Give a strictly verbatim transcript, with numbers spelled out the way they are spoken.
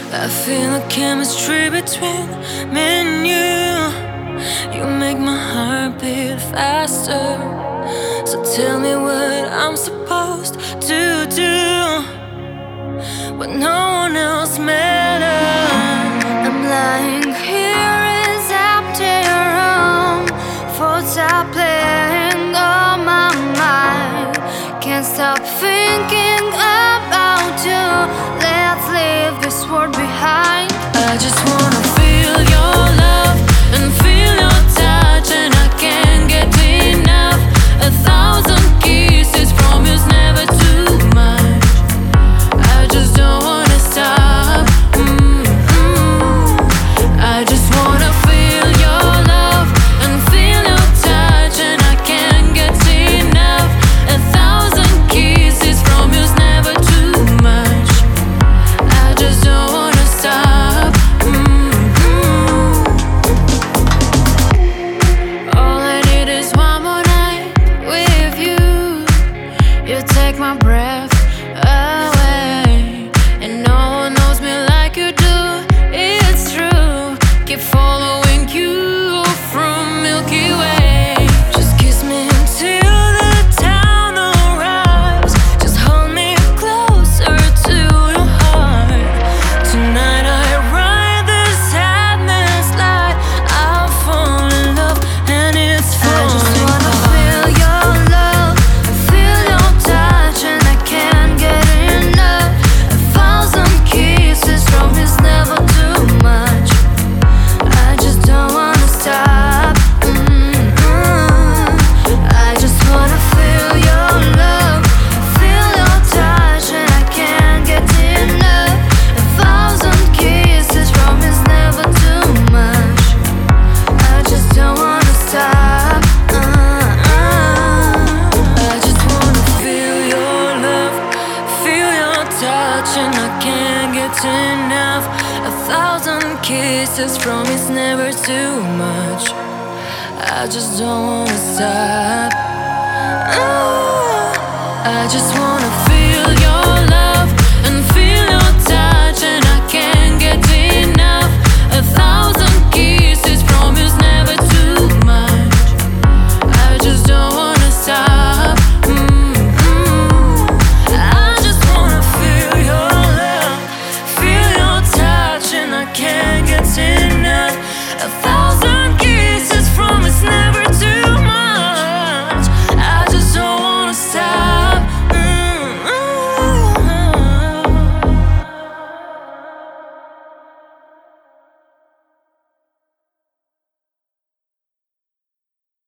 I feel the chemistry between me and you. You make my heart beat faster. So tell me what I'm supposed to do when no one else matters. I'm lying here in this empty room, thoughts are playing on my mind. Can't stop thinking about you. Let's leave this world behind. I just wanna feel your love and feel your touch, and I can't get enough. A thousand kisses from you's never too much. I just don't wanna stop. Mm-mm. I just wanna feel your love and feel your touch, and I can't get enough. A thousand kisses from you's never too much. I just don't wanna stop. Mm-mm. All I need is one more night with you. You take my breath away, and no one knows me like you do. It's true. Keep following you from Milky Way. Just kiss me until the town arrives. Just hold me closer to your heart. Tonight I ride the sadness light. I'll fall in love, and it's falling. I just wanna feel your love, feel your touch, and I can't get enough. A thousand kisses from you's never too much. I just don't wanna stop. Mm-mm. I just wanna feel your love, feel your touch, and I can't get enough. A thousand kisses from you's never too much. I just don't wanna stop. Uh-uh. I just wanna feel your love, feel your touch, and I can't get enough. A thousand kisses from it's never too much. I just don't wanna stop. Uh, I just wanna feel your